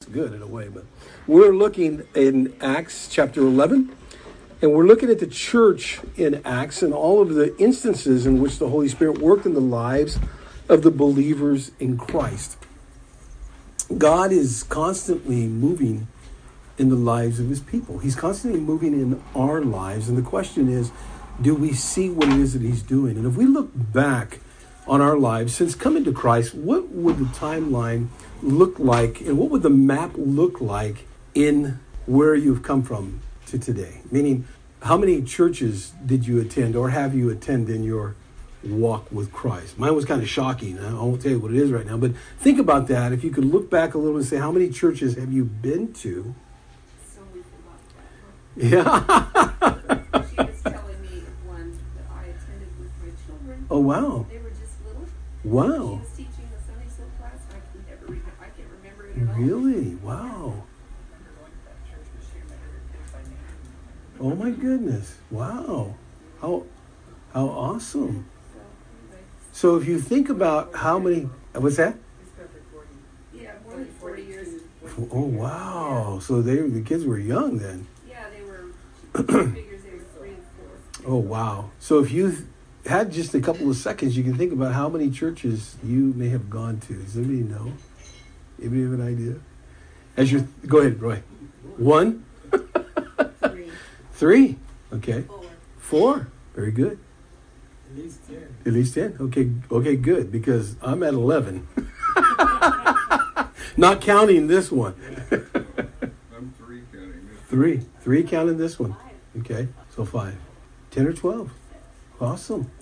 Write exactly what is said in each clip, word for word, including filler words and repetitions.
good in a way. But we're looking in Acts chapter eleven, and we're looking at the church in Acts and all of the instances in which the Holy Spirit worked in the lives of the believers in Christ. God is constantly moving in the lives of his people. He's constantly moving in our lives. And the question is, do we see what it is that he's doing? And if we look back on our lives since coming to Christ, what would the timeline look like, and what would the map look like in where you've come from to today? Meaning, how many churches did you attend or have you attended in your walk with Christ? Mine was kind of shocking. I won't tell you what it is right now, but think about that. If you could look back a little and say, how many churches have you been to? So we forgot that. Yeah. She was telling me one that I attended with my children. Oh, wow. They were just little. Wow. She was teaching the Sunday school class, and I can never re- I can't remember it at all. Really? Wow. Oh my goodness. Wow. How how awesome. So, anyway. So if you think about how many, what's that? Yeah, more than forty years. Oh, wow. So they the kids were young then. Yeah, they were, she figures they were three and four. Oh, wow. So if you had just a couple of seconds, you can think about how many churches you may have gone to. Does anybody know? Anybody have an idea? As you go ahead, Roy. One? Three. Three. Okay. Four. Four. Very good. At least ten. At least ten. Okay. Okay. Good. Because I'm at eleven. Not counting this one. I'm three counting this. Three. Three counting this one. Okay. So five. Ten or twelve. Awesome.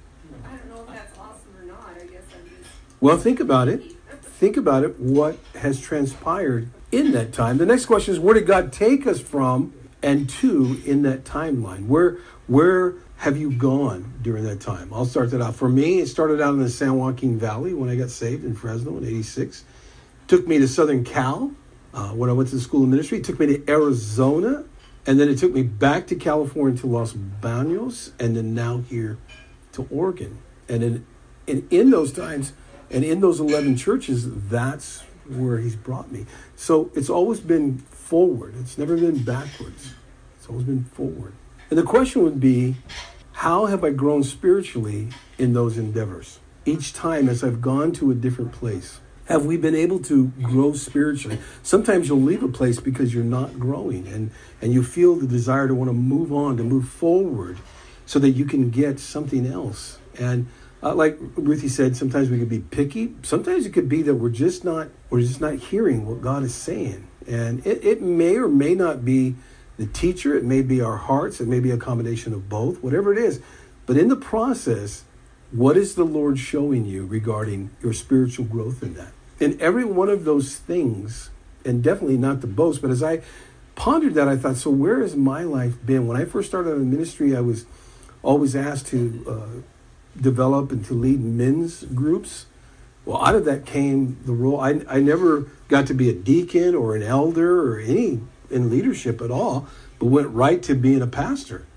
I don't know if that's awesome or not. I guess I'm just. Well, think about it. Think about it. What has transpired in that time? The next question is, where did God take us from and to in that timeline? Where where have you gone during that time? I'll start that out. For me, it started out in the San Joaquin Valley when I got saved in Fresno in eighty-six. Took me to Southern Cal uh, when I went to the School of Ministry. It took me to Arizona. And then it took me back to California to Los Banos. And then now here to Oregon. And in, in, in those times and in those eleven churches, that's where he's brought me. So it's always been forward. It's never been backwards. It's always been forward. And the question would be, how have I grown spiritually in those endeavors? Each time as I've gone to a different place, have we been able to grow spiritually? Sometimes you'll leave a place because you're not growing, and, and you feel the desire to want to move on, to move forward so that you can get something else. And uh, like Ruthie said, sometimes we could be picky. Sometimes it could be that we're just not we're just not hearing what God is saying. And it, it may or may not be the teacher. It may be our hearts. It may be a combination of both, whatever it is. But in the process, what is the Lord showing you regarding your spiritual growth in that? And every one of those things, and definitely not to boast, but as I pondered that, I thought, so where has my life been? When I first started in ministry, I was always asked to uh, develop and to lead men's groups. Well, out of that came the role. I, I never got to be a deacon or an elder or any in leadership at all, but went right to being a pastor.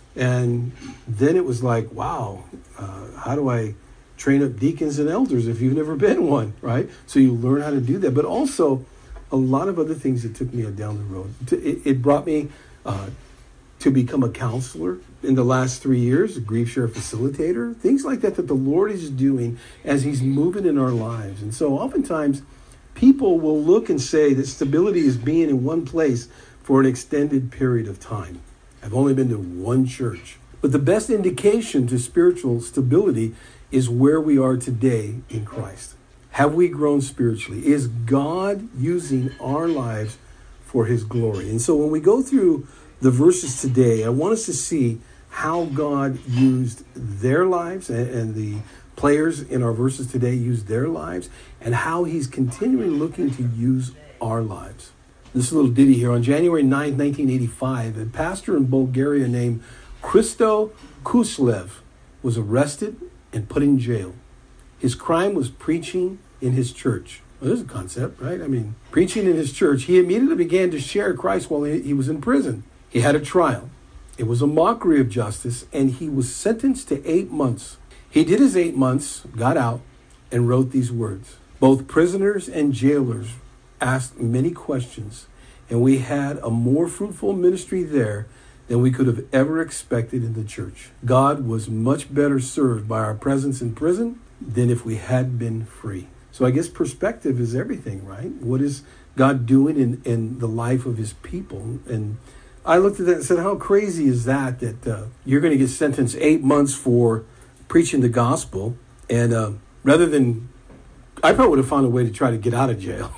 And then it was like, wow, uh, how do I train up deacons and elders if you've never been one, right? So you learn how to do that. But also a lot of other things that took me down the road. It, it brought me uh, to become a counselor in the last three years, a grief share facilitator, things like that that the Lord is doing as he's moving in our lives. And so oftentimes people will look and say that stability is being in one place for an extended period of time. I've only been to one church. But the best indication to spiritual stability is where we are today in Christ. Have we grown spiritually? Is God using our lives for his glory? And so when we go through the verses today, I want us to see how God used their lives and, and the players in our verses today used their lives, and how he's continually looking to use our lives. This little ditty here. On January ninth, nineteen eighty-five, a pastor in Bulgaria named Christo Kuslev was arrested and put in jail. His crime was preaching in his church. Well, there's a concept, right? I mean, preaching in his church. He immediately began to share Christ while he, he was in prison. He had a trial. It was a mockery of justice, and he was sentenced to eight months. He did his eight months, got out, and wrote these words. Both prisoners and jailers asked many questions, and we had a more fruitful ministry there than we could have ever expected in the church. God was much better served by our presence in prison than if we had been free. So I guess perspective is everything, right? What is God doing in, in the life of his people? And I looked at that and said, how crazy is that, that uh, you're going to get sentenced eight months for preaching the gospel. And uh, rather than, I probably would have found a way to try to get out of jail.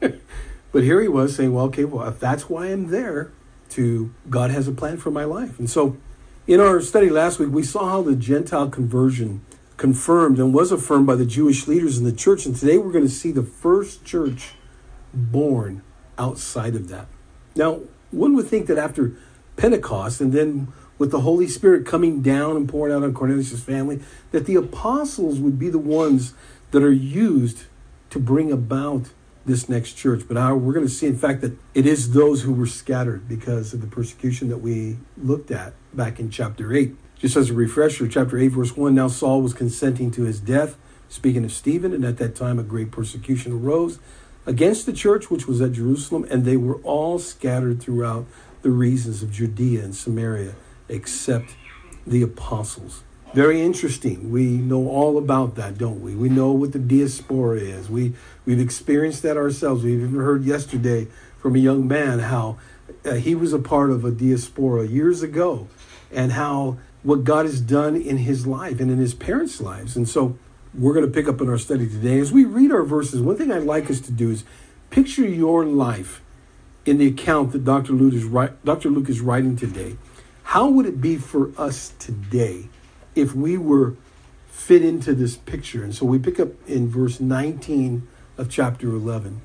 But here he was saying, well, okay, well, if that's why I'm there, to God has a plan for my life. And so in our study last week, we saw how the Gentile conversion confirmed and was affirmed by the Jewish leaders in the church. And today we're going to see the first church born outside of that. Now, one would think that after Pentecost and then with the Holy Spirit coming down and pouring out on Cornelius' family, that the apostles would be the ones that are used to bring about this next church. But our, we're going to see, in fact, that it is those who were scattered because of the persecution that we looked at back in chapter eight. Just as a refresher, chapter eight, verse one, now Saul was consenting to his death, speaking of Stephen, and at that time a great persecution arose against the church which was at Jerusalem, and they were all scattered throughout the regions of Judea and Samaria, except the apostles. Very interesting. We know all about that, don't we? We know what the diaspora is. We, we've experienced that ourselves. We've even heard yesterday from a young man how uh, he was a part of a diaspora years ago, and how what God has done in his life and in his parents' lives. And so we're going to pick up in our study today. As we read our verses, one thing I'd like us to do is picture your life in the account that Doctor Luke is, Doctor Luke is writing today. How would it be for us today if we were fit into this picture? And so we pick up in verse nineteen of chapter eleven.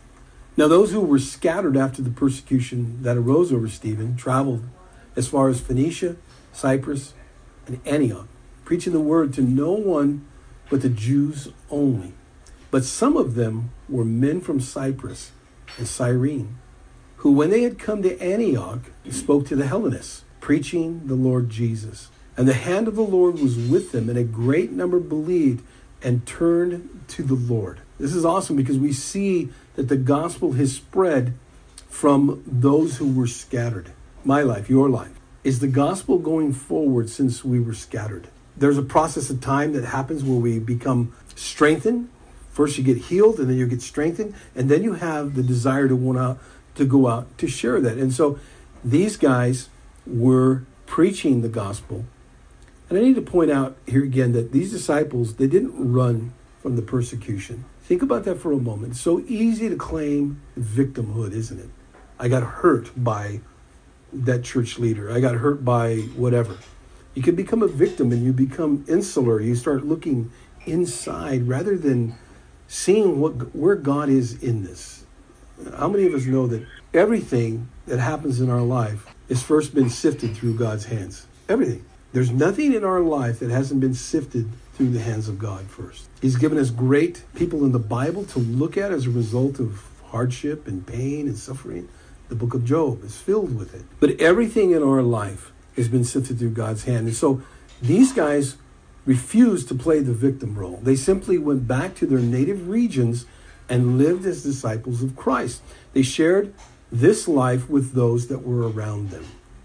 Now those who were scattered after the persecution that arose over Stephen traveled as far as Phoenicia, Cyprus, and Antioch, preaching the word to no one but the Jews only. But some of them were men from Cyprus and Cyrene, who when they had come to Antioch spoke to the Hellenists, preaching the Lord Jesus. And the hand of the Lord was with them, and a great number believed and turned to the Lord. This is awesome because we see that the gospel has spread from those who were scattered. My life, your life. Is the gospel going forward since we were scattered? There's a process of time that happens where we become strengthened. First you get healed, and then you get strengthened, and then you have the desire to want out, to go out to share that. And so these guys were preaching the gospel. And I need to point out here again that these disciples, they didn't run from the persecution. Think about that for a moment. It's so easy to claim victimhood, isn't it? I got hurt by that church leader. I got hurt by whatever. You can become a victim and you become insular. You start looking inside rather than seeing what where God is in this. How many of us know that everything that happens in our life has first been sifted through God's hands? Everything. There's nothing in our life that hasn't been sifted through the hands of God first. He's given us great people in the Bible to look at as a result of hardship and pain and suffering. The book of Job is filled with it. But everything in our life has been sifted through God's hand. And so these guys refused to play the victim role. They simply went back to their native regions and lived as disciples of Christ. They shared this life with those that were around them.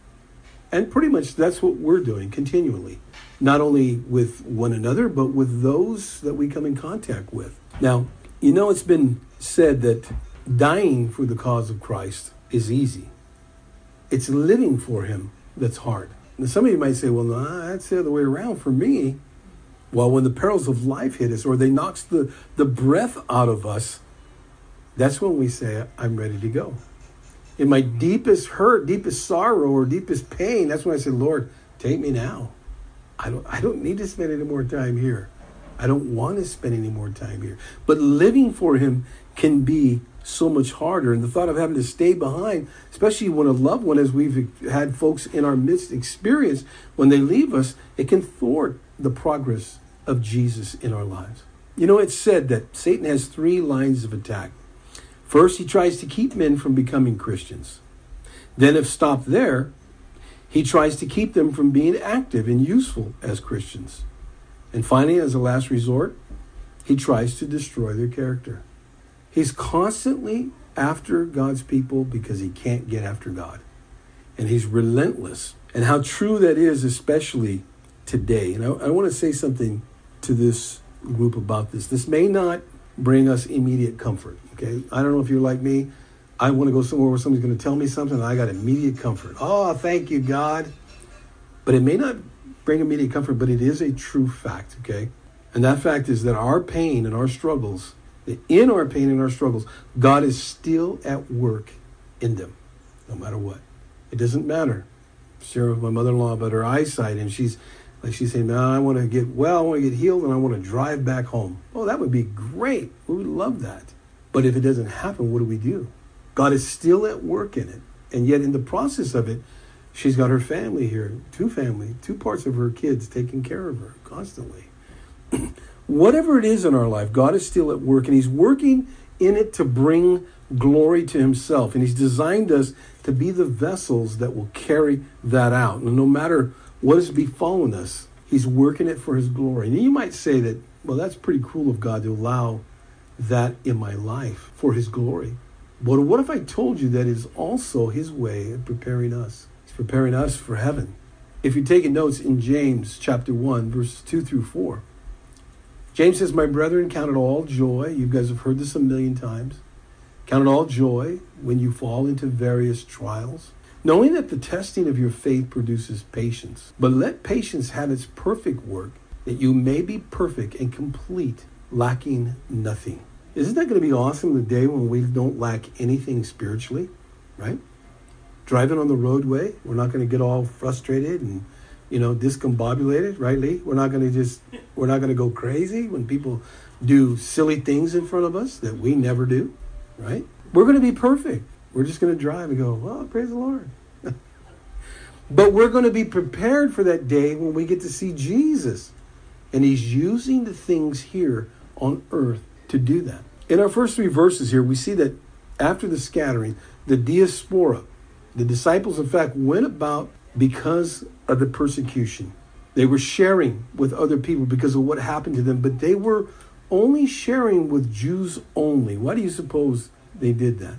And pretty much that's what we're doing continually. Not only with one another, but with those that we come in contact with. Now, you know, it's been said that dying for the cause of Christ is easy. It's living for him that's hard. Now, some of you might say, well, no, that's the other way around for me. Well, when the perils of life hit us or they knocks the, the breath out of us, that's when we say, I'm ready to go. In my deepest hurt, deepest sorrow, or deepest pain, that's when I say, Lord, take me now. I don't, I don't need to spend any more time here. I don't want to spend any more time here. But living for him can be so much harder. And the thought of having to stay behind, especially when a loved one, as we've had folks in our midst experience, when they leave us, it can thwart the progress of Jesus in our lives. You know, it's said that Satan has three lines of attack. First, he tries to keep men from becoming Christians. Then, if stopped there, he tries to keep them from being active and useful as Christians. And finally, as a last resort, he tries to destroy their character. He's constantly after God's people because he can't get after God. And he's relentless. And how true that is, especially today. And I, I want to say something to this group about this. This may not bring us immediate comfort, okay? I don't know if you're like me. I want to go somewhere where somebody's going to tell me something and I got immediate comfort. Oh, thank you, God. But it may not bring immediate comfort, but it is a true fact, okay? And that fact is that our pain and our struggles, that in our pain and our struggles, God is still at work in them, no matter what. It doesn't matter. I'm sharing with my mother-in-law about her eyesight, and she's like she's saying, "No, I want to get well, I want to get healed, and I want to drive back home." Oh, that would be great. We would love that. But if it doesn't happen, what do we do? God is still at work in it. And yet in the process of it, she's got her family here, two family, two parts of her kids taking care of her constantly. Whatever it is in our life, God is still at work, and he's working in it to bring glory to himself. And he's designed us to be the vessels that will carry that out. And no matter what has befallen us, he's working it for his glory. And you might say that, well, that's pretty cruel of God to allow that in my life for his glory. But what if I told you that is also his way of preparing us? He's preparing us for heaven. If you're taking notes in James chapter one, verses two through four, James says, "My brethren, count it all joy." You guys have heard this a million times. "Count it all joy when you fall into various trials, knowing that the testing of your faith produces patience. But let patience have its perfect work, that you may be perfect and complete, lacking nothing." Isn't that going to be awesome, the day when we don't lack anything spiritually, right? Driving on the roadway, we're not going to get all frustrated and, you know, discombobulated, right, Lee? We're not going to just, we're not going to go crazy when people do silly things in front of us that we never do, right? We're going to be perfect. We're just going to drive and go, well, praise the Lord. But we're going to be prepared for that day when we get to see Jesus. And he's using the things here on earth to do that. In our first three verses here, we see that after the scattering, the diaspora, the disciples, in fact, went about because of the persecution. They were sharing with other people because of what happened to them, but they were only sharing with Jews only. Why do you suppose they did that?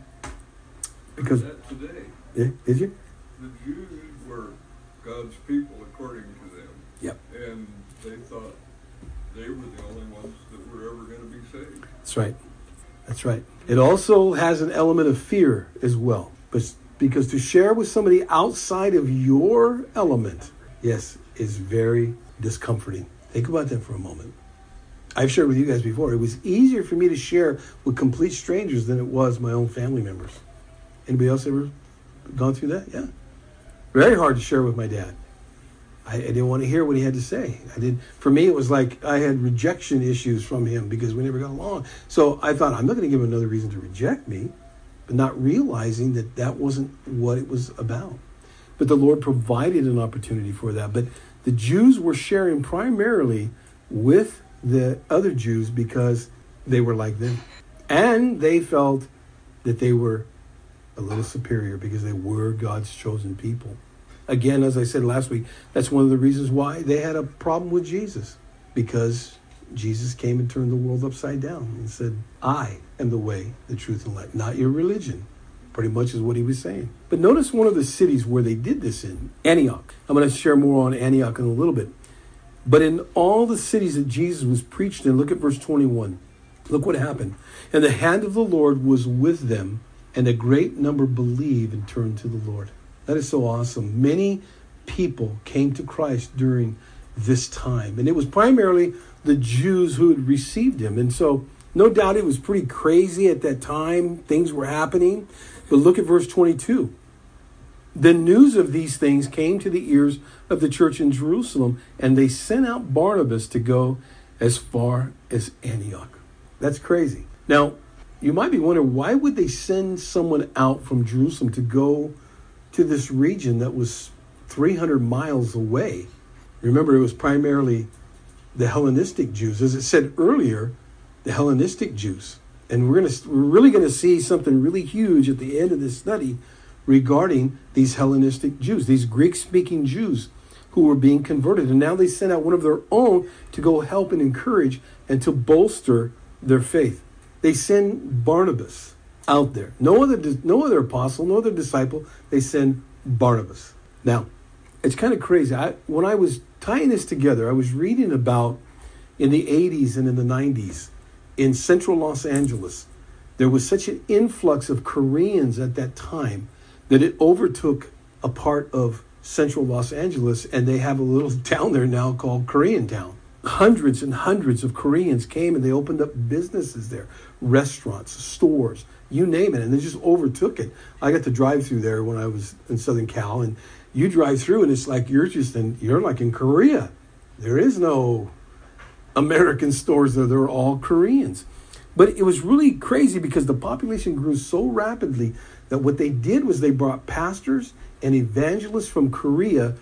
Because that today, yeah, did you? the Jews were God's people according to them. Yep. And they thought they were the only ones that were ever going to be saved. That's right. That's right. It also has an element of fear as well. But because to share with somebody outside of your element, yes, is very discomforting. Think about that for a moment. I've shared with you guys before. It was easier for me to share with complete strangers than it was my own family members. Anybody else ever gone through that? Yeah. Very hard to share with my dad. I, I didn't want to hear what he had to say. I did. For me, it was like I had rejection issues from him because we never got along. So I thought, I'm not going to give him another reason to reject me, but not realizing that that wasn't what it was about. But the Lord provided an opportunity for that. But the Jews were sharing primarily with the other Jews because they were like them. And they felt that they were a little superior because they were God's chosen people. Again, as I said last week, that's one of the reasons why they had a problem with Jesus. Because Jesus came and turned the world upside down and said, I am the way, the truth, and life, not your religion. Pretty much is what he was saying. But notice one of the cities where they did this in, Antioch. I'm going to share more on Antioch in a little bit. But in all the cities that Jesus was preached in, look at verse twenty-one. Look what happened. And the hand of the Lord was with them, and a great number believed and turned to the Lord. That is so awesome. Many people came to Christ during this time. And it was primarily the Jews who had received him. And so no doubt it was pretty crazy at that time. Things were happening. But look at verse twenty-two. The news of these things came to the ears of the church in Jerusalem, and they sent out Barnabas to go as far as Antioch. That's crazy. Now, you might be wondering, why would they send someone out from Jerusalem to go to this region that was three hundred miles away? Remember, it was primarily the Hellenistic Jews. As it said earlier, the Hellenistic Jews. And we're going to we're really going to see something really huge at the end of this study regarding these Hellenistic Jews, these Greek-speaking Jews who were being converted. And now they sent out one of their own to go help and encourage and to bolster their faith. they send Barnabas out there. No other, no other apostle, no other disciple. They send Barnabas. Now, it's kind of crazy. I, when I was tying this together, I was reading about in the eighties and in the nineties in central Los Angeles, there was such an influx of Koreans at that time that it overtook a part of central Los Angeles, and they have a little town there now called Koreantown. Hundreds and hundreds of Koreans came and they opened up businesses there, restaurants, stores, you name it, and they just overtook it. I got to drive through there when I was in Southern Cal, and you drive through and it's like you're just in, you're like in Korea. There is no American stores there, they're all Koreans. But it was really crazy because the population grew so rapidly that what they did was they brought pastors and evangelists from Korea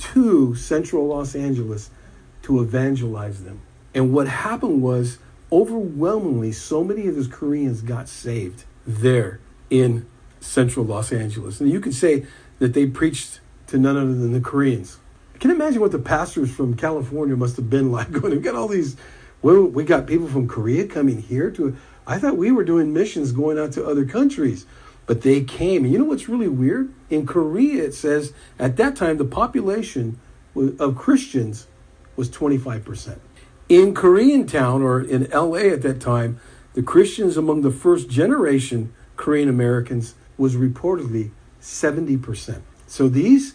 to central Los Angeles to evangelize them. And what happened was, overwhelmingly, so many of those Koreans got saved there in central Los Angeles. And you could say that they preached to none other than the Koreans. I can imagine what the pastors from California must have been like. Going, we got all these, well, we got people from Korea coming here to, I thought we were doing missions going out to other countries. But they came. And you know what's really weird? In Korea, it says at that time, the population of Christians was twenty-five percent. In Koreantown, or in L A at that time, the Christians among the first generation Korean Americans was reportedly seventy percent. So these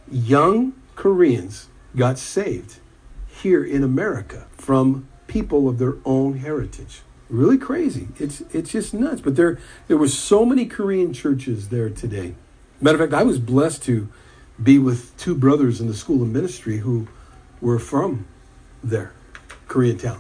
young Koreans got saved here in America from people of their own heritage. Really crazy. It's it's just nuts. But there there were so many Korean churches there today. Matter of fact, I was blessed to be with two brothers in the school of ministry who were from there, Koreantown.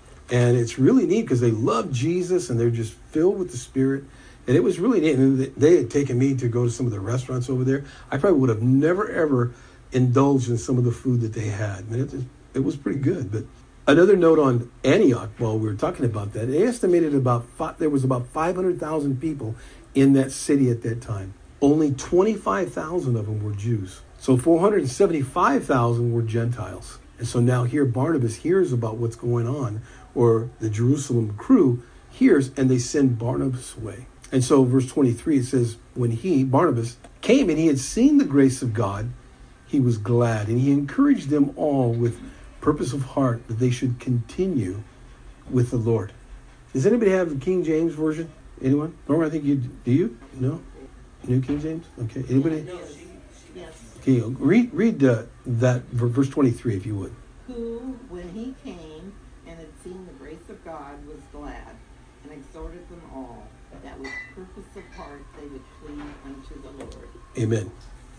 And it's really neat because they love Jesus and they're just filled with the Spirit. And it was really neat. And they had taken me to go to some of the restaurants over there. I probably would have never, ever indulged in some of the food that they had. I mean, it, it was pretty good. But another note on Antioch, while we were talking about that, they estimated about five, there was about five hundred thousand people in that city at that time. Only twenty-five thousand of them were Jews. So four hundred seventy-five thousand were Gentiles. And so now here Barnabas hears about what's going on, or the Jerusalem crew hears, and they send Barnabas away. And so verse twenty-three, it says, when he, Barnabas, came and he had seen the grace of God, he was glad, and he encouraged them all with purpose of heart that they should continue with the Lord. Does anybody have the King James Version? Anyone? Norma, I think you do. You? No? New King James? Okay. Anybody? Yes. Okay. Read read uh, that verse twenty-three, if you would. Who, when he came and had seen the grace of God, was glad, and exhorted them all, that with purpose of heart they would cleave unto the Lord. Amen.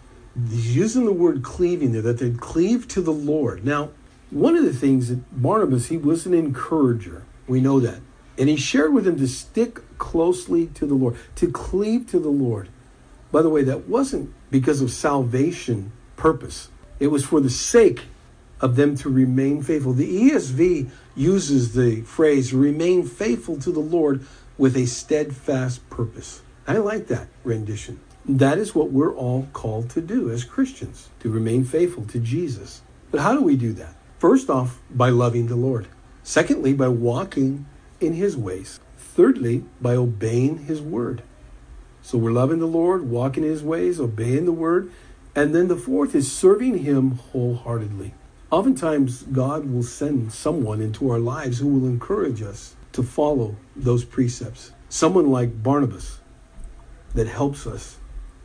He's using the word cleaving there, that they'd cleave to the Lord. Now, one of the things that Barnabas, he was an encourager. We know that. And he shared with them to stick closely to the Lord, to cleave to the Lord. By the way, that wasn't because of salvation purpose. It was for the sake of them to remain faithful. The E S V uses the phrase, remain faithful to the Lord with a steadfast purpose. I like that rendition. That is what we're all called to do as Christians, to remain faithful to Jesus. But how do we do that? First off, by loving the Lord. Secondly, by walking in his ways. Thirdly, by obeying his word. So we're loving the Lord, walking in his ways, obeying the word. And then the fourth is serving him wholeheartedly. Oftentimes, God will send someone into our lives who will encourage us to follow those precepts. Someone like Barnabas that helps us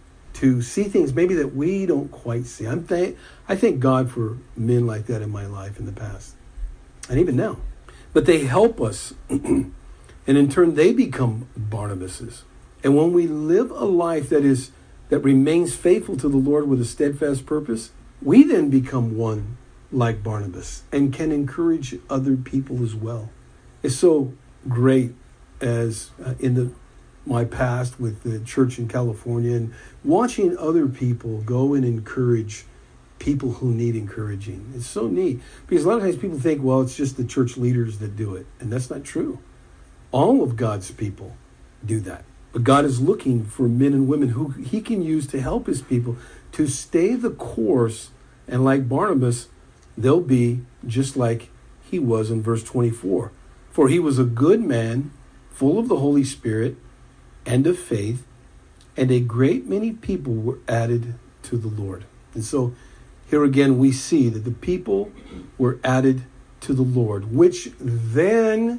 to see things maybe that we don't quite see. I'm th- I thank God for men like that in my life in the past, and even now. But they help us, and in turn they become Barnabases. And when we live a life that is that remains faithful to the Lord with a steadfast purpose, we then become one like Barnabas and can encourage other people as well. It's so great as uh, in the my past with the church in California and watching other people go and encourage people who need encouraging. It's so neat because a lot of times people think, well, it's just the church leaders that do it. And that's not true. All of God's people do that. But God is looking for men and women who he can use to help his people to stay the course. And like Barnabas, they'll be just like he was in verse twenty-four. For he was a good man, full of the Holy Spirit and of faith, and a great many people were added to the Lord. And so here again we see that the people were added to the Lord, which then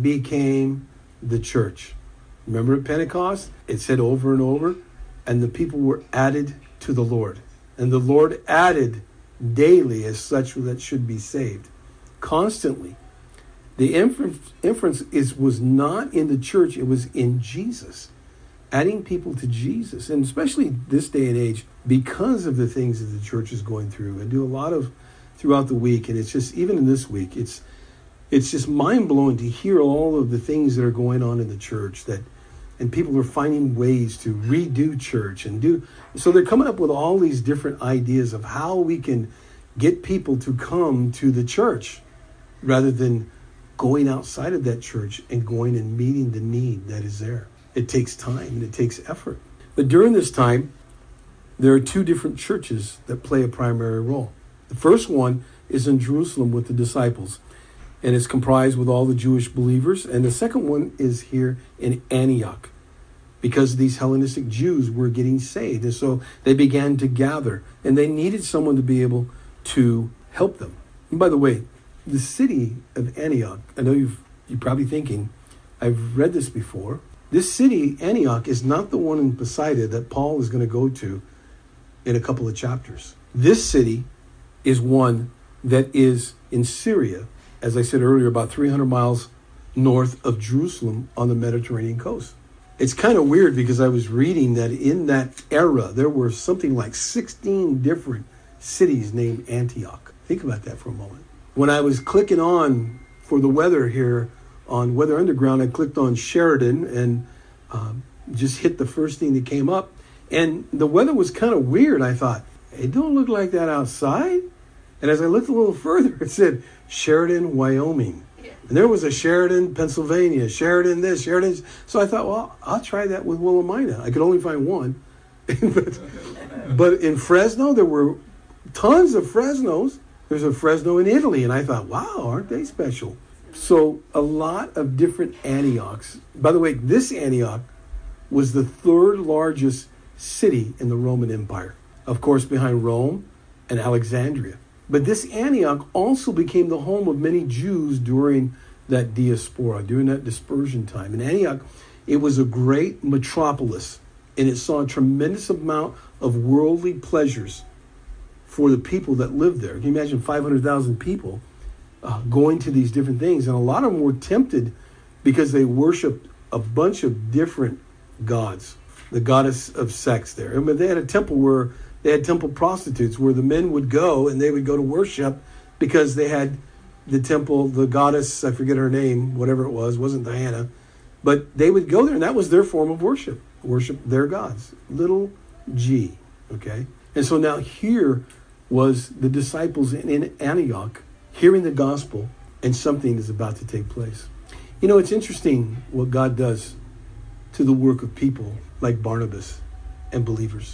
became the church. Remember at Pentecost, it said over and over, and the people were added to the Lord. And the Lord added daily as such that should be saved. Constantly. The inference, inference is was not in the church, it was in Jesus. Adding people to Jesus. And especially this day and age, because of the things that the church is going through. I do a lot of throughout the week, and it's just, even in this week, it's it's just mind-blowing to hear all of the things that are going on in the church, that and people are finding ways to redo church and do, so they're coming up with all these different ideas of how we can get people to come to the church rather than going outside of that church and going and meeting the need that is there. It takes time and it takes effort. But during this time, there are two different churches that play a primary role. The first one is in Jerusalem with the disciples, and it's comprised with all the Jewish believers. And the second one is here in Antioch, because these Hellenistic Jews were getting saved. And so they began to gather, and they needed someone to be able to help them. And by the way, the city of Antioch, I know you've, you're probably thinking, I've read this before. This city, Antioch, is not the one in Pisidia that Paul is going to go to in a couple of chapters. This city is one that is in Syria, as I said earlier, about three hundred miles north of Jerusalem on the Mediterranean coast. It's kind of weird because I was reading that in that era, there were something like sixteen different cities named Antioch. Think about that for a moment. When I was clicking on for the weather here on Weather Underground, I clicked on Sheridan and um, just hit the first thing that came up. And the weather was kind of weird. I thought, it don't look like that outside. And as I looked a little further, it said Sheridan, Wyoming. And there was a Sheridan, Pennsylvania, Sheridan this, Sheridan this. So I thought, well, I'll try that with Willamina. I could only find one. but, but in Fresno, there were tons of Fresnos. There's a Fresno in Italy. And I thought, wow, aren't they special? So a lot of different Antiochs. By the way, this Antioch was the third largest city in the Roman Empire. Of course, behind Rome and Alexandria. But this Antioch also became the home of many Jews during that diaspora, during that dispersion time. In Antioch, it was a great metropolis, and it saw a tremendous amount of worldly pleasures for the people that lived there. Can you imagine five hundred thousand people uh, going to these different things? And a lot of them were tempted because they worshiped a bunch of different gods. The goddess of sex there. I mean, they had a temple where they had temple prostitutes where the men would go and they would go to worship because they had the temple, the goddess, I forget her name, whatever it was, wasn't Diana, but they would go there and that was their form of worship, worship their gods, little g, okay? And so now here was the disciples in Antioch hearing the gospel, and something is about to take place. You know, it's interesting what God does to the work of people like Barnabas and believers.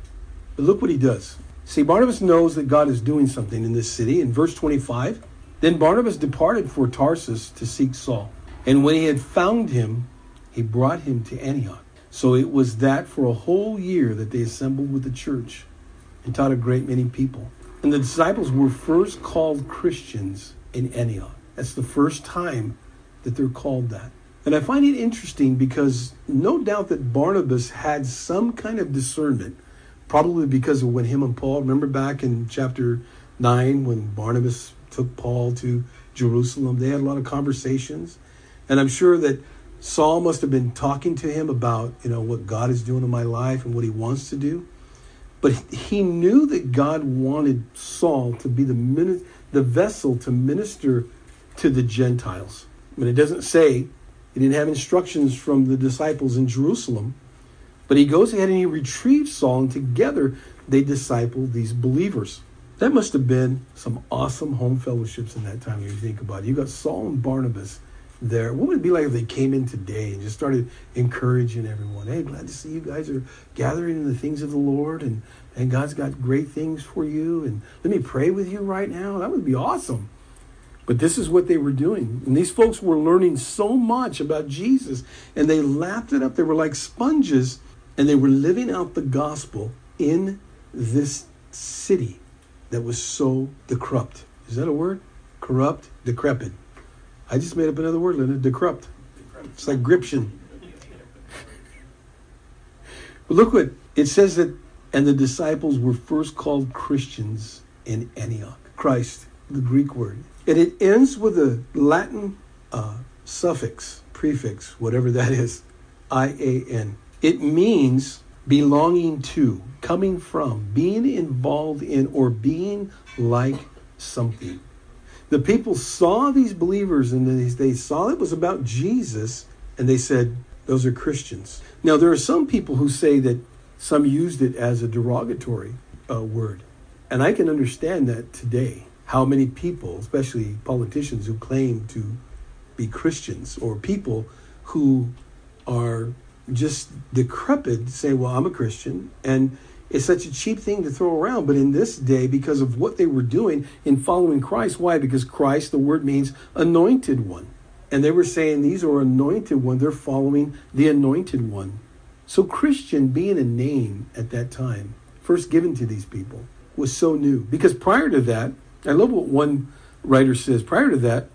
But look what he does. See, Barnabas knows that God is doing something in this city. In verse twenty-five, then Barnabas departed for Tarsus to seek Saul. And when he had found him, he brought him to Antioch. So it was that for a whole year that they assembled with the church and taught a great many people. And the disciples were first called Christians in Antioch. That's the first time that they're called that. And I find it interesting because no doubt that Barnabas had some kind of discernment, probably because of when him and Paul, remember back in chapter nine when Barnabas took Paul to Jerusalem, they had a lot of conversations. And I'm sure that Saul must have been talking to him about, you know, what God is doing in my life and what he wants to do. But he knew that God wanted Saul to be the min- the vessel to minister to the Gentiles. I mean, it doesn't say, he didn't have instructions from the disciples in Jerusalem, but he goes ahead and he retrieves Saul, and together they disciple these believers. That must have been some awesome home fellowships in that time, if you think about it. You got Saul and Barnabas there. What would it be like if they came in today and just started encouraging everyone? Hey, glad to see you guys are gathering in the things of the Lord, and, and God's got great things for you, and let me pray with you right now. That would be awesome. But this is what they were doing. And these folks were learning so much about Jesus, and they lapped it up. They were like sponges, and they were living out the gospel in this city that was so decrepit. Is that a word? Corrupt, decrepit. I just made up another word, Linda. Decrepit. It's like gription. But look what it says, that, and the disciples were first called Christians in Antioch. Christ, the Greek word. And it ends with a Latin uh, suffix, prefix, whatever that is, I A N. It means belonging to, coming from, being involved in, or being like something. The people saw these believers, and they, they saw it was about Jesus, and they said, those are Christians. Now, there are some people who say that some used it as a derogatory uh, word. And I can understand that today. How many people, especially politicians who claim to be Christians, or people who are just decrepit, say, well, I'm a Christian. And it's such a cheap thing to throw around. But in this day, because of what they were doing in following Christ, why? Because Christ, the word means anointed one. And they were saying these are anointed one. They're following the anointed one. So Christian being a name at that time, first given to these people, was so new. Because prior to that, I love what one writer says. Prior to that,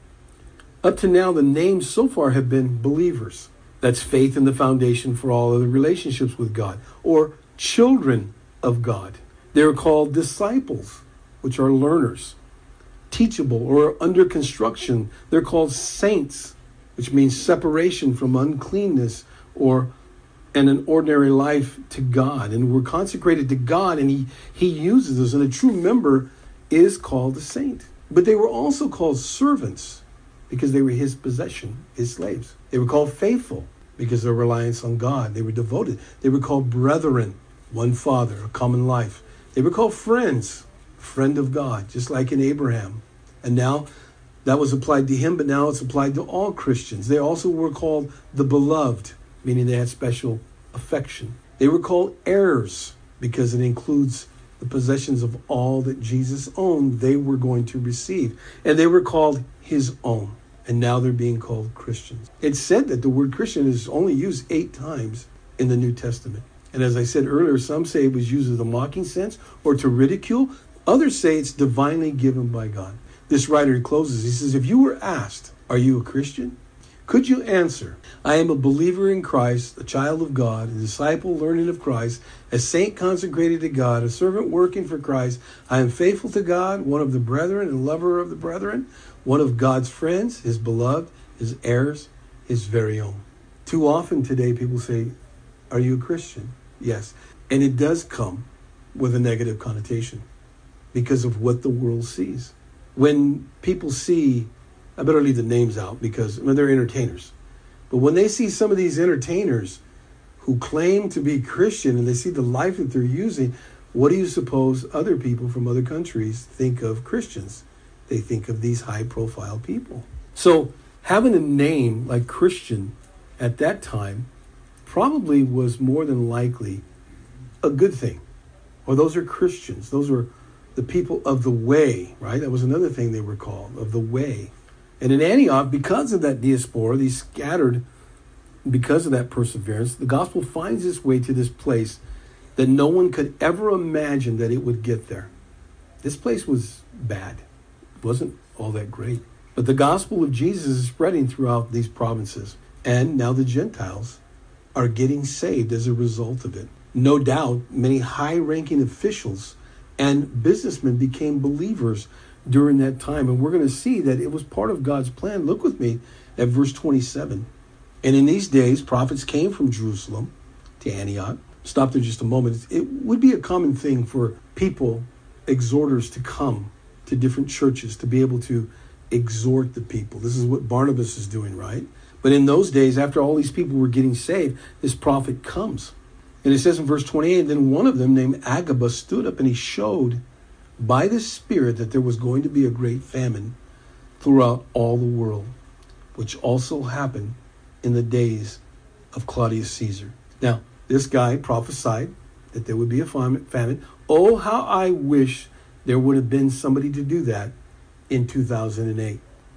up to now, the names so far have been believers. That's faith in the foundation for all other relationships with God. Or children of God. They are called disciples, which are learners. Teachable or under construction. They're called saints, which means separation from uncleanness or and an ordinary life to God. And we're consecrated to God, and he, he uses us. And a true member is called a saint. But they were also called servants because they were his possession, his slaves. They were called faithful because of their reliance on God. They were devoted. They were called brethren, one Father, a common life. They were called friends, friend of God, just like in Abraham. And now that was applied to him, but now it's applied to all Christians. They also were called the beloved, meaning they had special affection. They were called heirs because it includes the possessions of all that Jesus owned, they were going to receive. And they were called his own. And now they're being called Christians. It's said that the word Christian is only used eight times in the New Testament. And as I said earlier, some say it was used as a mocking sense or to ridicule. Others say it's divinely given by God. This writer closes. He says, if you were asked, are you a Christian? Could you answer, I am a believer in Christ, a child of God, a disciple learning of Christ, a saint consecrated to God, a servant working for Christ. I am faithful to God, one of the brethren and lover of the brethren, one of God's friends, his beloved, his heirs, his very own. Too often today people say, are you a Christian? Yes. And it does come with a negative connotation because of what the world sees. When people see, I better leave the names out because I mean, they're entertainers. But when they see some of these entertainers who claim to be Christian and they see the life that they're using, what do you suppose other people from other countries think of Christians? They think of these high-profile people. So having a name like Christian at that time probably was more than likely a good thing. Or those are Christians. Those are the people of the way, right? That was another thing they were called, of the way. And in Antioch, because of that diaspora, these scattered, because of that perseverance, the gospel finds its way to this place that no one could ever imagine that it would get there. This place was bad. It wasn't all that great. But the gospel of Jesus is spreading throughout these provinces. And now the Gentiles are getting saved as a result of it. No doubt, many high-ranking officials and businessmen became believers during that time. And we're going to see that it was part of God's plan. Look with me at verse twenty-seven. And in these days, prophets came from Jerusalem to Antioch. Stop there just a moment. It would be a common thing for people, exhorters, to come to different churches to be able to exhort the people. This is what Barnabas is doing, right? But in those days, after all these people were getting saved, this prophet comes. And it says in verse twenty-eight, then one of them named Agabus stood up and he showed by the Spirit that there was going to be a great famine throughout all the world, which also happened in the days of Claudius Caesar. Now, this guy prophesied that there would be a famine. Oh, how I wish there would have been somebody to do that in two thousand eight.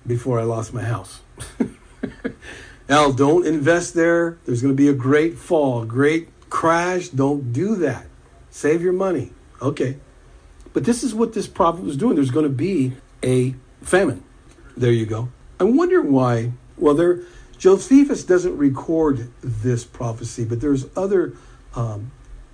before I lost my house. Al, don't invest there. There's going to be a great fall, a great crash. Don't do that. Save your money. Okay. But this is what this prophet was doing. There's going to be a famine. There you go. I wonder why. Well, there, Josephus doesn't record this prophecy, but there's other um,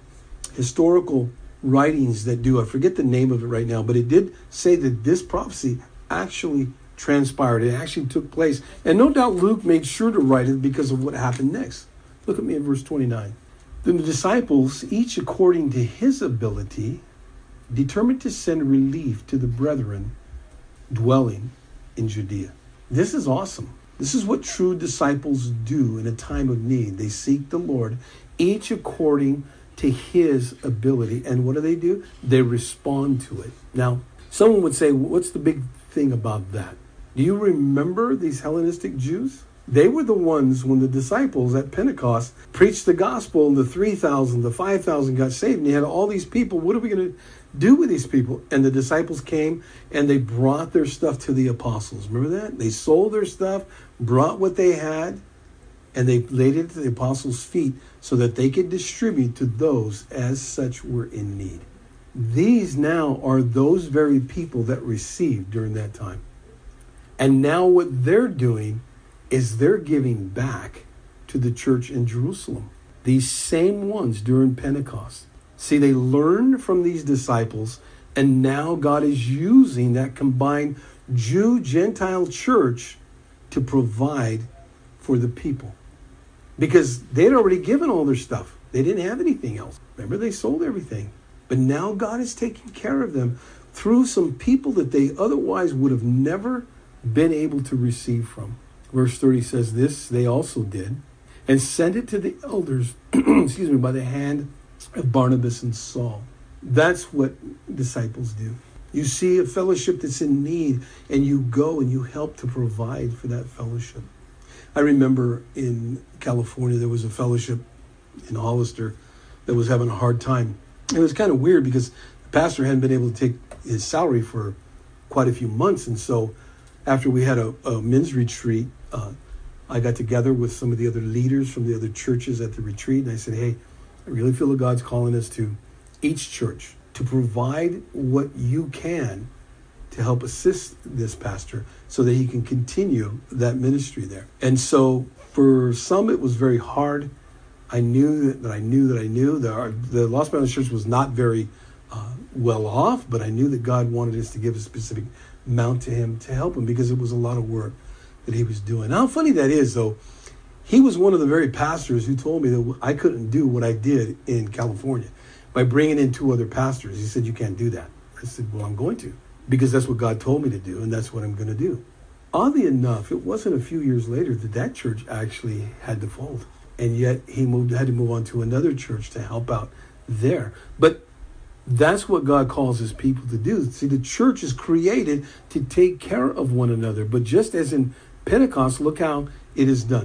historical writings that do. I forget the name of it right now, but it did say that this prophecy actually transpired. It actually took place. And no doubt Luke made sure to write it because of what happened next. Look at me in verse twenty-nine. Then the disciples, each according to his ability, determined to send relief to the brethren dwelling in Judea. This is awesome. This is what true disciples do in a time of need. They seek the Lord, each according to his ability. And what do they do? They respond to it. Now, someone would say, what's the big thing about that? Do you remember these Hellenistic Jews? They were the ones when the disciples at Pentecost preached the gospel and the three thousand, the five thousand got saved. And you had all these people. What are we going to do with these people? And the disciples came and they brought their stuff to the apostles. Remember that? They sold their stuff, brought what they had, and they laid it at the apostles' feet so that they could distribute to those as such were in need. These now are those very people that received during that time. And now what they're doing is they're giving back to the church in Jerusalem. These same ones during Pentecost. See, they learned from these disciples, and now God is using that combined Jew-Gentile church to provide for the people. Because they'd already given all their stuff. They didn't have anything else. Remember, they sold everything. But now God is taking care of them through some people that they otherwise would have never been able to receive from. Verse thirty says this, they also did, and sent it to the elders, excuse me, by the hand of Barnabas and Saul. That's what disciples do. You see a fellowship that's in need, and you go and you help to provide for that fellowship. I remember in California, there was a fellowship in Hollister that was having a hard time. It was kind of weird because the pastor hadn't been able to take his salary for quite a few months. And so after we had a, a men's retreat, uh, I got together with some of the other leaders from the other churches at the retreat. And I said, hey, I really feel that God's calling us to each church to provide what you can to help assist this pastor so that he can continue that ministry there. And so for some, it was very hard. I knew that, that I knew that I knew that our, the Los Banos Church was not very uh, well off, but I knew that God wanted us to give a specific amount to him to help him because it was a lot of work that he was doing. How funny that is, though. He was one of the very pastors who told me that I couldn't do what I did in California by bringing in two other pastors. He said, you can't do that. I said, well, I'm going to, because that's what God told me to do, and that's what I'm going to do. Oddly enough, it wasn't a few years later that that church actually had to fold. And yet he moved, had to move on to another church to help out there. But that's what God calls his people to do. See, the church is created to take care of one another. But just as in Pentecost, look how it is done.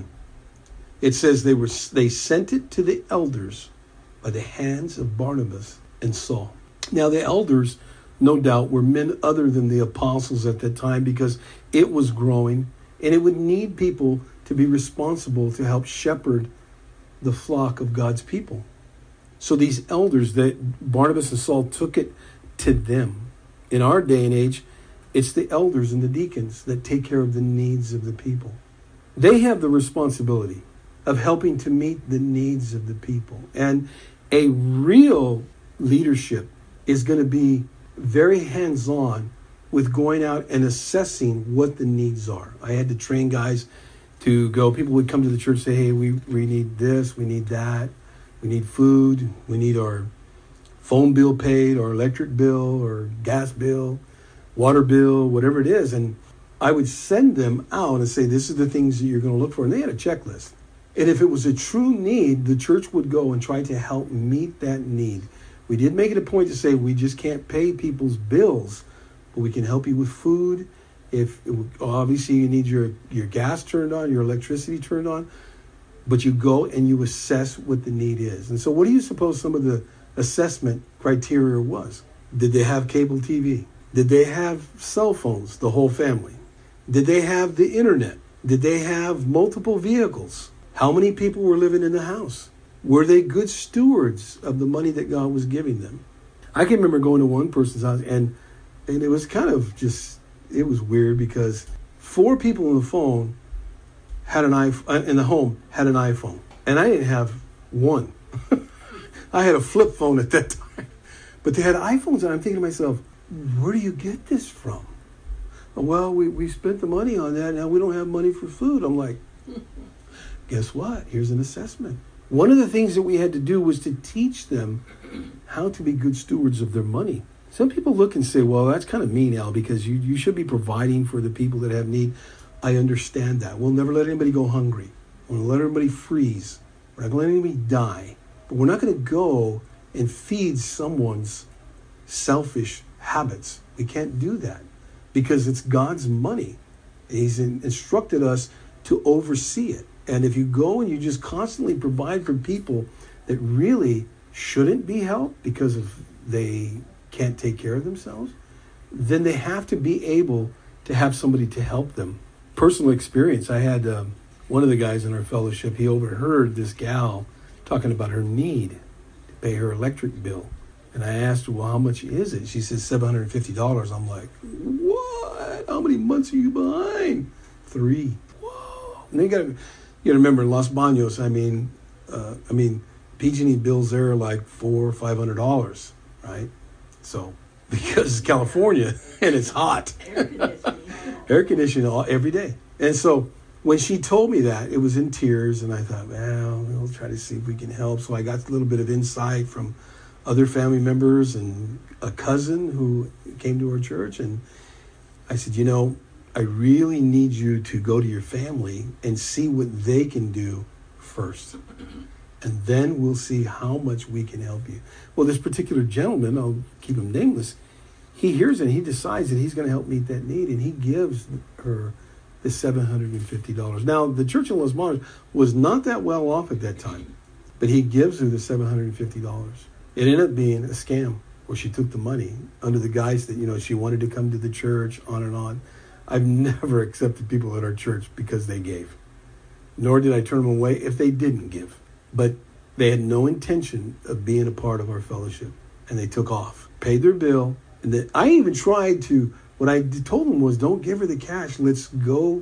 It says they were they sent it to the elders by the hands of Barnabas and Saul. Now, the elders, no doubt, were men other than the apostles at that time because it was growing and it would need people to be responsible to help shepherd the flock of God's people. So these elders, that Barnabas and Saul took it to them. In our day and age, it's the elders and the deacons that take care of the needs of the people. They have the responsibility of helping to meet the needs of the people. And a real leadership is going to be very hands-on with going out and assessing what the needs are. I had to train guys to go. People would come to the church and say, hey, we, we need this, we need that. We need food. We need our phone bill paid, or electric bill, or gas bill, water bill, whatever it is. And I would send them out and say, this is the things that you're going to look for. And they had a checklist. And if it was a true need, the church would go and try to help meet that need. We did make it a point to say we just can't pay people's bills, but we can help you with food. If obviously you need your, your gas turned on, your electricity turned on, but you go and you assess what the need is. And so what do you suppose some of the assessment criteria was? Did they have cable T V? Did they have cell phones, the whole family? Did they have the internet? Did they have multiple vehicles? How many people were living in the house? Were they good stewards of the money that God was giving them? I can remember going to one person's house, and and it was kind of just, it was weird because four people on the phone had an iPhone, in the home had an iPhone, and I didn't have one. I had a flip phone at that time, but they had iPhones, and I'm thinking to myself, where do you get this from? Well, we, we spent the money on that. Now we don't have money for food. I'm like, guess what? Here's an assessment. One of the things that we had to do was to teach them how to be good stewards of their money. Some people look and say, well, that's kind of mean, Al, because you, you should be providing for the people that have need. I understand that. We'll never let anybody go hungry. We'll let everybody freeze. We're not going to let anybody die. But we're not going to go and feed someone's selfish habits. We can't do that because it's God's money. He's instructed us to oversee it. And if you go and you just constantly provide for people that really shouldn't be helped because of they can't take care of themselves, then they have to be able to have somebody to help them. Personal experience, I had um, one of the guys in our fellowship, he overheard this gal talking about her need to pay her electric bill. And I asked her, well, how much is it? She says seven hundred fifty dollars. I'm like, what? How many months are you behind? Three. Whoa. And then you got to you gotta remember, in Los Banos, I mean, uh, I mean, P G and E bills there are like four or five hundred dollars, right? So, because it's California and it's hot. Air conditioning. Air conditioning all, every day. And so when she told me that, it was in tears, and I thought, well, we'll try to see if we can help. So I got a little bit of insight from other family members and a cousin who came to our church. And I said, you know, I really need you to go to your family and see what they can do first. And then we'll see how much we can help you. Well, this particular gentleman, I'll keep him nameless, he hears it and he decides that he's going to help meet that need, and he gives her the seven hundred fifty dollars. Now, the church in Los Banos was not that well off at that time, but he gives her the seven hundred fifty dollars. It ended up being a scam where she took the money under the guise that, you know, she wanted to come to the church, on and on. I've never accepted people at our church because they gave, nor did I turn them away if they didn't give. But they had no intention of being a part of our fellowship, and they took off, paid their bill. And then I even tried to, what I told them was, don't give her the cash. Let's go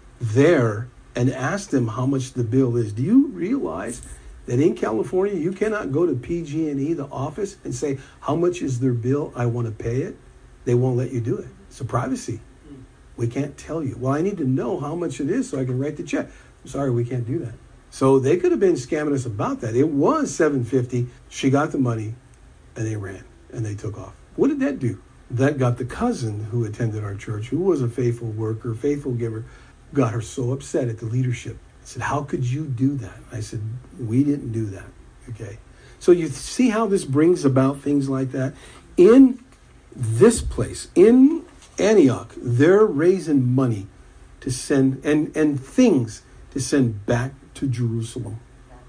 there and ask them how much the bill is. Do you realize that in California, you cannot go to P G and E, the office, and say, how much is their bill? I want to pay it. They won't let you do it. It's a privacy. We can't tell you. Well, I need to know how much it is so I can write the check. I'm sorry, we can't do that. So they could have been scamming us about that. It was seven hundred fifty dollars. She got the money, and they ran, and they took off. What did that do? That got the cousin who attended our church, who was a faithful worker, faithful giver, got her so upset at the leadership. I said, how could you do that? I said, we didn't do that. Okay. So you see how this brings about things like that? In this place, in Antioch, they're raising money to send, and, and things to send back to Jerusalem.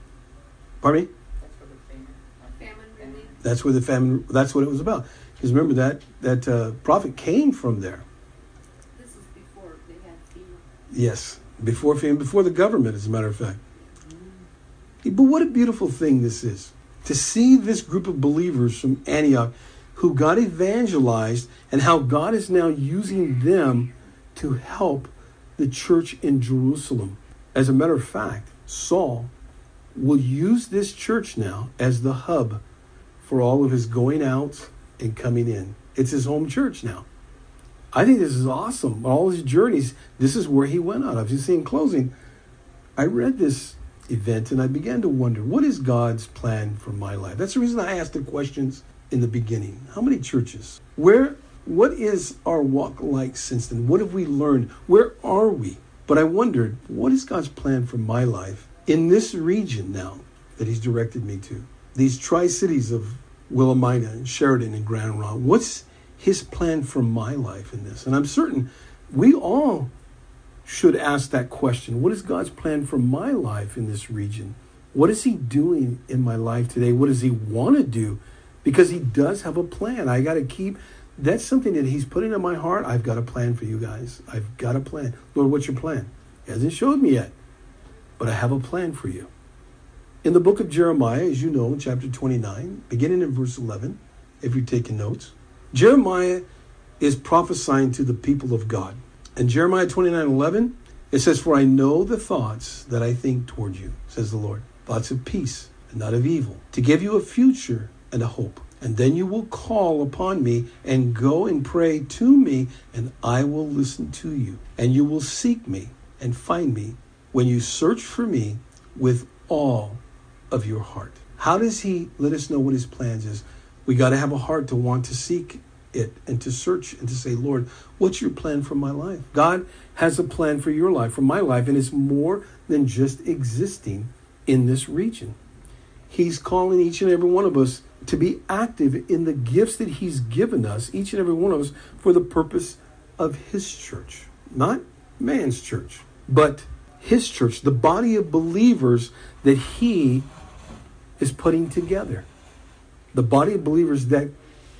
Pardon me? Famine relief. That's where the famine, that's what it was about. Because remember that, that uh, prophet came from there. This is before they had FEMA. Yes. Before FEMA, before the government, as a matter of fact. But what a beautiful thing this is. To see this group of believers from Antioch who got evangelized, and how God is now using them to help the church in Jerusalem. As a matter of fact, Saul will use this church now as the hub for all of his going out and coming in. It's his home church now. I think this is awesome. All his journeys, this is where he went out. I've just seen closing. I read this event and I began to wonder, what is God's plan for my life? That's the reason I asked the questions in the beginning. How many churches? Where? What is our walk like since then? What have we learned? Where are we? But I wondered, what is God's plan for my life in this region now that he's directed me to? These tri-cities of Willamina and Sheridan and Grand Ronde. What's his plan for my life in this? And I'm certain we all should ask that question. What is God's plan for my life in this region? What is he doing in my life today? What does he want to do? Because he does have a plan. I got to keep that's something that he's putting in my heart. I've got a plan for you guys. I've got a plan. Lord, what's your plan? He hasn't showed me yet, but I have a plan for you. In the book of Jeremiah, as you know, in chapter twenty-nine, beginning in verse eleven, if you're taking notes, Jeremiah is prophesying to the people of God. And Jeremiah twenty-nine eleven, it says, "For I know the thoughts that I think toward you, says the Lord, thoughts of peace and not of evil, to give you a future and a hope. And then you will call upon me and go and pray to me, and I will listen to you. And you will seek me and find me when you search for me with all of your heart." How does he let us know what his plans is? We got to have a heart to want to seek it and to search and to say, Lord, what's your plan for my life? God has a plan for your life, for my life, and it's more than just existing in this region. He's calling each and every one of us to be active in the gifts that he's given us, each and every one of us, for the purpose of his church. Not man's church, but his church, the body of believers that he is putting together. The body of believers that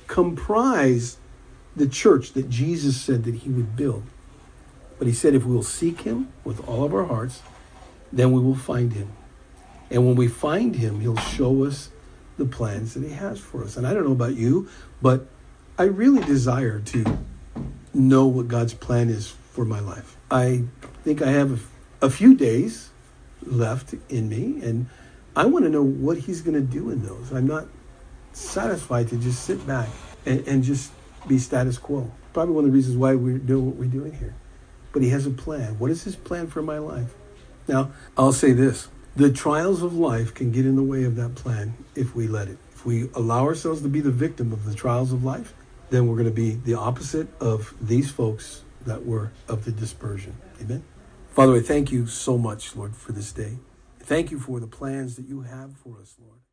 comprise the church that Jesus said that he would build. But he said if we'll seek him with all of our hearts, then we will find him. And when we find him, he'll show us the plans that he has for us. And I don't know about you, but I really desire to know what God's plan is for my life. I think I have a, a few days left in me, and I want to know what he's going to do in those. I'm not satisfied to just sit back and, and just be status quo. Probably one of the reasons why we're doing what we're doing here. But he has a plan. What is his plan for my life? Now, I'll say this. The trials of life can get in the way of that plan if we let it. If we allow ourselves to be the victim of the trials of life, then we're going to be the opposite of these folks that were of the dispersion. Amen? Father, I thank you so much, Lord, for this day. Thank you for the plans that you have for us, Lord.